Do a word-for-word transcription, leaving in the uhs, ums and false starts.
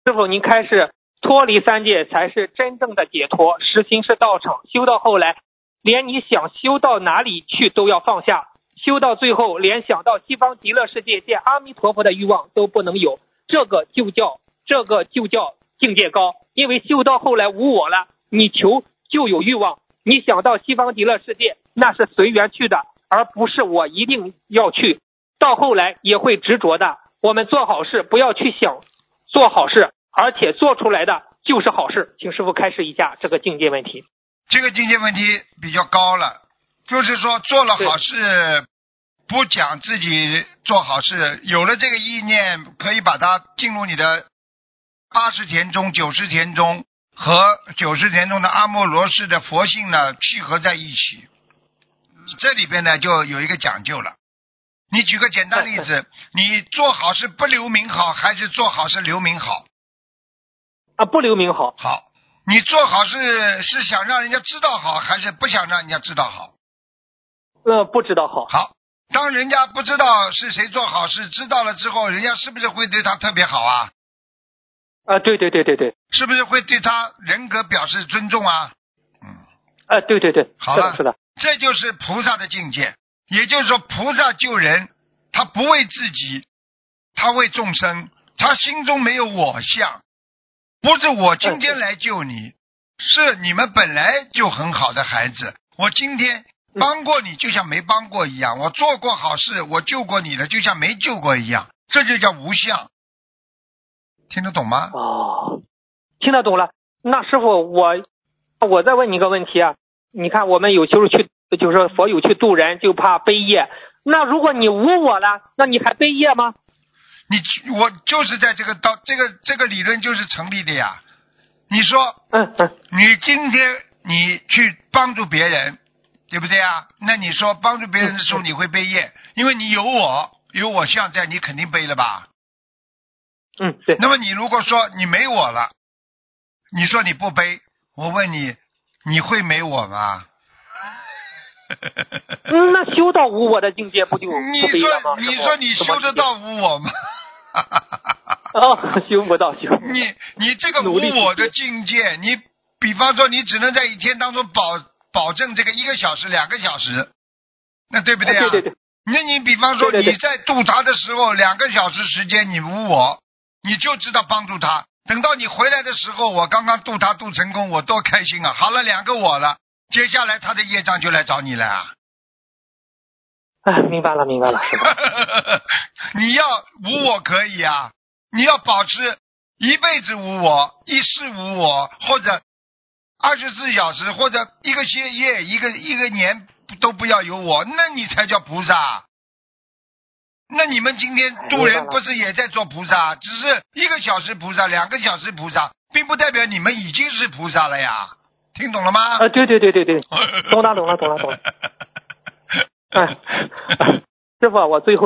师傅，您开示脱离三界才是真正的解脱，实行是道场，修到后来连你想修到哪里去都要放下，修到最后连想到西方极乐世界见阿弥陀佛的欲望都不能有，这个就叫这个就叫境界高。因为修到后来无我了，你求就有欲望，你想到西方极乐世界那是随缘去的，而不是我一定要去，到后来也会执着的。我们做好事不要去想做好事，而且做出来的就是好事。请师父开示一下这个境界问题。 这个境界问题比较高了，就是说做了好事不讲自己做好事，有了这个意念可以把它进入你的八十田中九十田中和九十田中的阿耨罗氏的佛性呢契合在一起，这里边呢就有一个讲究了。你举个简单例子，你做好事不留名好还是做好事留名好？ 啊，不留名好。 好，你做好事是想让人家知道好还是不想让人家知道好？ 呃，不知道好。 好，当人家不知道是谁做好事，知道了之后，人家是不是会对他特别好啊？ 啊，对对对对对。 是不是会对他人格表示尊重啊？嗯。 啊，对对对。 好了， 是的，是的。 这就是菩萨的境界。也就是说，菩萨救人，他不为自己，他为众生，他心中没有我相，不是我今天来救你，是你们本来就很好的孩子，我今天帮过你就像没帮过一样，我做过好事，我救过你了就像没救过一样，这就叫无相。听得懂吗？ 哦，听得懂了。那师傅，我我再问你一个问题啊，你看我们有时候去就是说佛友去渡人就怕背业，那如果你无我了，那你还背业吗？ 你我就是在这个道这个这个理论就是成立的呀。你说， 嗯嗯， 你今天你去帮助别人，对不对啊？那你说帮助别人的时候你会背业，因为你有我有我相在，你肯定背了吧？ 嗯，对。 那么你如果说你没我了，你说你不背，我问你，你会没我吗？ 嗯，那修到无我的境界不就不背了吗？ 你说你说你修得到无我吗？ 哦，修不到修。 你你这个无我的境界，你比方说你只能在一天当中保保证这个一个小时两个小时，那对不对啊？ 对对对。 那你比方说对对对你在度他的时候两个小时时间你无我，你就知道帮助他，等到你回来的时候，我刚刚度他度成功，我多开心啊！好了，两个我了，接下来他的业障就来找你了啊！ 哎，明白了明白了。 你要无我可以啊，你要保持一辈子无我，一世无我，或者二十四小时，或者一个歇夜一个一个年都不要有我，那你才叫菩萨。那你们今天渡人不是也在做菩萨，只是一个小时菩萨两个小时菩萨，并不代表你们已经是菩萨了呀，听懂了吗？ 啊，对对对对对，懂了懂了懂了懂了。哎，师傅，我最后